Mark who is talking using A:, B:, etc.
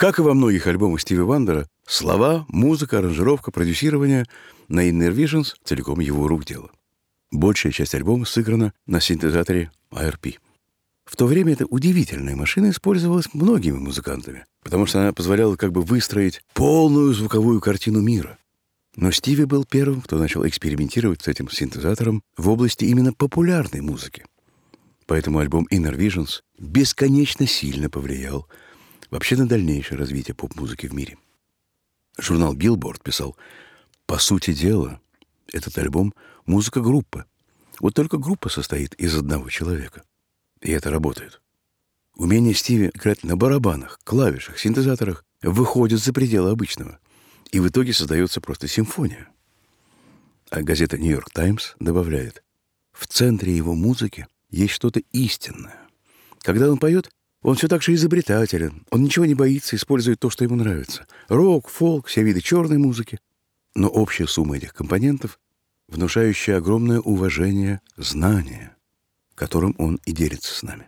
A: Как и во многих альбомах Стиви Вандера, слова, музыка, аранжировка, продюсирование на Inner Visions целиком его рук дело. Большая часть альбома сыграна на синтезаторе ARP. В то время эта удивительная машина использовалась многими музыкантами, потому что она позволяла как бы выстроить полную звуковую картину мира. Но Стиви был первым, кто начал экспериментировать с этим синтезатором в области именно популярной музыки. Поэтому альбом Inner Visions бесконечно сильно повлиял вообще на дальнейшее развитие поп-музыки в мире. Журнал Billboard писал: «По сути дела, этот альбом — музыка группы. Вот только группа состоит из одного человека. И это работает. Умение Стиви играть на барабанах, клавишах, синтезаторах выходит за пределы обычного. И в итоге создается просто симфония». А газета New York Times добавляет: «В центре его музыки есть что-то истинное. Когда он поет, он все так же изобретателен, он ничего не боится, использует то, что ему нравится. Рок, фолк, все виды черной музыки. Но общая сумма этих компонентов, внушающая огромное уважение, знание, которым он и делится с нами».